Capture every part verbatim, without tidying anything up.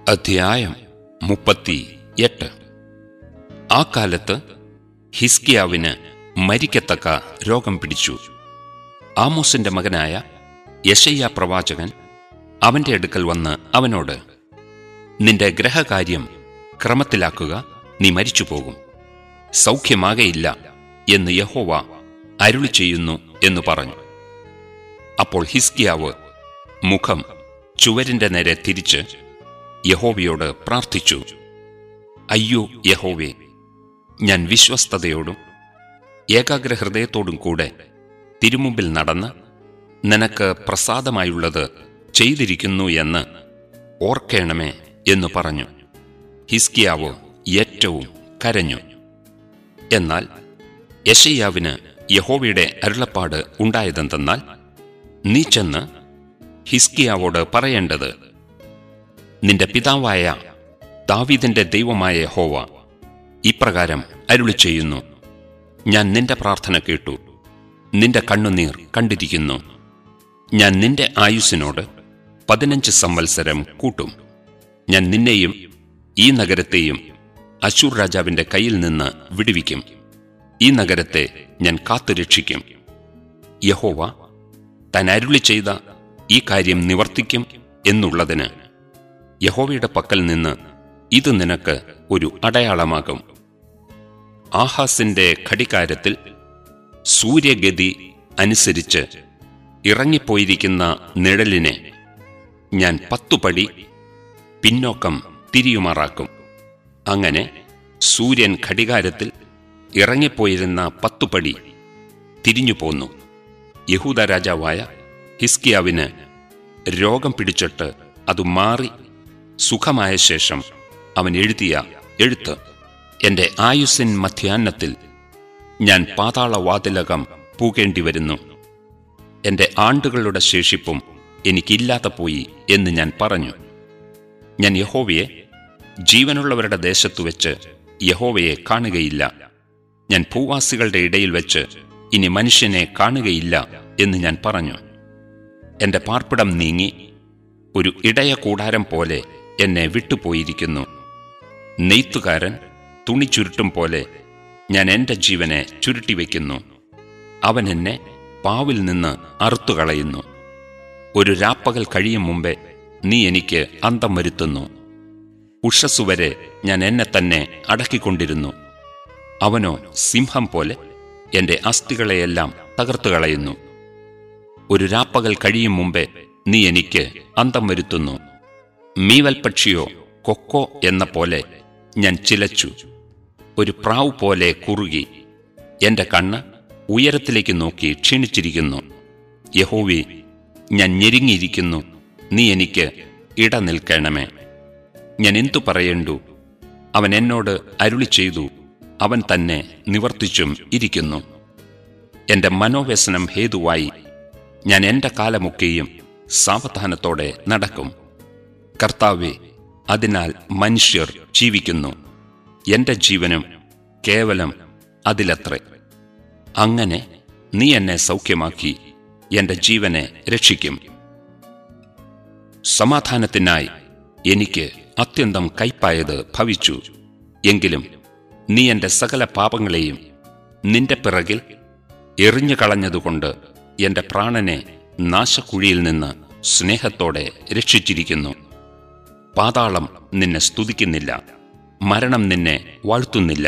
അധ്യായം മുപ്പത്തി എട്ട്. ആ കാലത്ത് ഹിസ്കിയാവിന് മരിക്കത്തക്ക രോഗം പിടിച്ചു. ആമോസിന്റെ മകനായ യെശയ്യാ പ്രവാചകൻ അവന്റെ അടുക്കൽ വന്ന് അവനോട്, നിന്റെ ഗ്രഹകാര്യം ക്രമത്തിലാക്കുക, നീ മരിച്ചുപോകും, സൗഖ്യമാകയില്ല എന്ന് യഹോവ അരുളി ചെയ്യുന്നു എന്നു പറഞ്ഞു. അപ്പോൾ ഹിസ്കിയാവ് മുഖം ചുവരിന്റെ നേരെ തിരിച്ച് യഹോവയോട് പ്രാർത്ഥിച്ചു. അയ്യോ യഹോവേ, ഞാൻ വിശ്വസ്തയോടും ഏകാഗ്രഹൃദയത്തോടും കൂടെ തിരുമുമ്പിൽ നടന്ന് നിനക്ക് പ്രസാദമായുള്ളത് ചെയ്തിരിക്കുന്നു എന്ന് ഓർക്കേണമേ എന്നു പറഞ്ഞു. ഹിസ്കിയാവ് ഏറ്റവും കരഞ്ഞു. എന്നാൽ യെശയ്യാവിന് യഹോവയുടെ അരുളപ്പാട് ഉണ്ടായതെന്തെന്നാൽ, നീ ചെന്ന് ഹിസ്കിയാവോട് പറയേണ്ടത്, നിന്റെ പിതാവായ ദാവീദിന്റെ ദൈവമായ യഹോവ ഇപ്രകാരം അരുളി ചെയ്യുന്നു, ഞാൻ നിന്റെ പ്രാർത്ഥന കേട്ടു, നിന്റെ കണ്ണുനീർ കണ്ടിരിക്കുന്നു. ഞാൻ നിന്റെ ആയുസ്സിനോട് പതിനഞ്ച് സംവത്സരം കൂട്ടും. ഞാൻ നിന്നെയും ഈ നഗരത്തെയും അശ്ശൂർ രാജാവിന്റെ കയ്യിൽ നിന്ന് വിടുവിക്കും. ഈ നഗരത്തെ ഞാൻ കാത്തുരക്ഷിക്കും. യഹോവ താൻ അരുളി ചെയ്ത ഈ കാര്യം നിവർത്തിക്കും എന്നുള്ളതിന് യഹോവയുടെ പക്കൽ നിന്ന് ഇത് നിനക്ക് ഒരു അടയാളമാകും. ആഹാസിന്റെ ഘടികാരത്തിൽ സൂര്യഗതി അനുസരിച്ച് ഇറങ്ങിപ്പോയിരിക്കുന്ന നിഴലിനെ ഞാൻ പത്തുപടി പിന്നോക്കം തിരിയുമാറാക്കും. അങ്ങനെ സൂര്യൻ ഘടികാരത്തിൽ ഇറങ്ങിപ്പോയിരുന്ന പത്തുപടി തിരിഞ്ഞുപോന്നു. യഹൂദ രാജാവായ ഹിസ്കിയാവിന് രോഗം പിടിച്ചിട്ട് അത് മാറി സുഖമായ ശേഷം അവൻ എഴുതിയ എഴുത്ത്, എന്റെ ആയുസ്സിൻ മധ്യാഹ്നത്തിൽ ഞാൻ പാതാളവാതിലകം പൂകേണ്ടി വരുന്നു. എന്റെ ആണ്ടുകളുടെ ശേഷിപ്പും എനിക്കില്ലാതെ പോയി എന്ന് ഞാൻ പറഞ്ഞു. ഞാൻ യഹോവയെ, ജീവനുള്ളവരുടെ ദേശത്തു വെച്ച് യഹോവയെ കാണുകയില്ല. ഞാൻ ഭൂവാസികളുടെ ഇടയിൽ വെച്ച് ഇനി മനുഷ്യനെ കാണുകയില്ല എന്ന് ഞാൻ പറഞ്ഞു. എന്റെ പാർപ്പിടം നീങ്ങി ഒരു ഇടയ കൂടാരം പോലെ എന്നെ വിട്ടുപോയിരിക്കുന്നു. നെയ്ത്തുകാരൻ തുണി ചുരുട്ടും പോലെ ഞാൻ എന്റെ ജീവനെ ചുരുട്ടിവെക്കുന്നു. അവൻ എന്നെ പാവിൽ നിന്ന് അറുത്തുകളയുന്നു. ഒരു രാപ്പകൽ കഴിയും മുമ്പേ നീ എനിക്ക് അന്തം വരുത്തുന്നു. ഉഷസ്സുവരെ ഞാൻ എന്നെ തന്നെ അടക്കിക്കൊണ്ടിരുന്നു. അവനോ സിംഹം പോലെ എന്റെ അസ്ഥികളെയെല്ലാം തകർത്തുകളയുന്നു. ഒരു രാപ്പകൽ കഴിയും മുമ്പേ നീ എനിക്ക് അന്തം വരുത്തുന്നു. മീവൽ പക്ഷിയോ കൊക്കോ എന്ന പോലെ ഞാൻ ചിലച്ചു. ഒരു പ്രാവ് പോലെ കുറുകി എന്റെ കണ്ണ് ഉയരത്തിലേക്ക് നോക്കി ക്ഷീണിച്ചിരിക്കുന്നു. യഹോവേ, ഞാൻ ഞെരുങ്ങിയിരിക്കുന്നു, നീ എനിക്ക് ഇട നിൽക്കണമേ. ഞാൻ എന്തു പറയേണ്ടു? അവൻ എന്നോട് അരുളി ചെയ്തു, അവൻ തന്നെ നിവർത്തിച്ചും ഇരിക്കുന്നു. എന്റെ മനോവ്യസനം ഹേതുവായി ഞാൻ എന്റെ കാലമൊക്കെയും സാവധാനത്തോടെ നടക്കും. കർത്താവേ, അതിനാൽ മനുഷ്യർ ജീവിക്കുന്നു, എന്റെ ജീവനും കേവലം അതിലത്രേ. അങ്ങനെ നീ എന്നെ സൗഖ്യമാക്കി എന്റെ ജീവനെ രക്ഷിക്കും. സമാധാനത്തിനായി എനിക്ക് അത്യന്തം കയ്പായത് ഭവിച്ചു. എങ്കിലും നീ എന്റെ സകല പാപങ്ങളെയും നിന്റെ പിറകിൽ എറിഞ്ഞു കളഞ്ഞതുകൊണ്ട് എന്റെ പ്രാണനെ നാശക്കുഴിയിൽ നിന്ന് സ്നേഹത്തോടെ രക്ഷിച്ചിരിക്കുന്നു. പാതാളം നിന്നെ സ്തുതിക്കുന്നില്ല, മരണം നിന്നെ വാഴ്ത്തുന്നില്ല.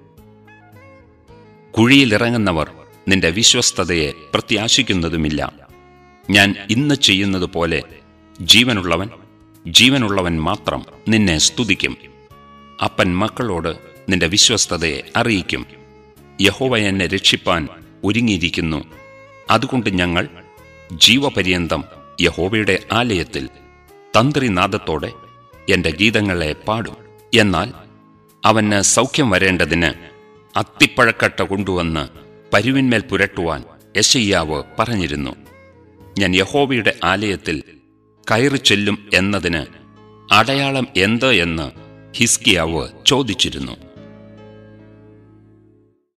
കുഴിയിലിറങ്ങുന്നവർ നിന്റെ വിശ്വസ്തതയെ പ്രത്യാശിക്കുന്നതുമില്ല. ഞാൻ ഇന്ന് ചെയ്യുന്നത് പോലെ ജീവനുള്ളവൻ ജീവനുള്ളവൻ മാത്രം നിന്നെ സ്തുതിക്കും. അപ്പൻ മക്കളോട് നിന്റെ വിശ്വസ്തതയെ അറിയിക്കും. യഹോവ എന്നെ രക്ഷിപ്പാൻ ഒരുങ്ങിയിരിക്കുന്നു. അതുകൊണ്ട് ഞങ്ങൾ ജീവപര്യന്തം യഹോവയുടെ ആലയത്തിൽ തന്ത്രിനാദത്തോടെ എന്റെ ഗീതങ്ങളെ പാടും. എന്നാൽ അവന് സൗഖ്യം വരേണ്ടതിന് അത്തിപ്പഴക്കട്ട കൊണ്ടുവന്ന് പരുവിന്മേൽ പുരട്ടുവാൻ യെശയ്യാവ് പറഞ്ഞിരുന്നു. ഞാൻ യഹോവയുടെ ആലയത്തിൽ കയറി ചെല്ലും എന്നതിന് അടയാളം എന്ത് എന്ന് ഹിസ്കിയാവ് ചോദിച്ചിരുന്നു.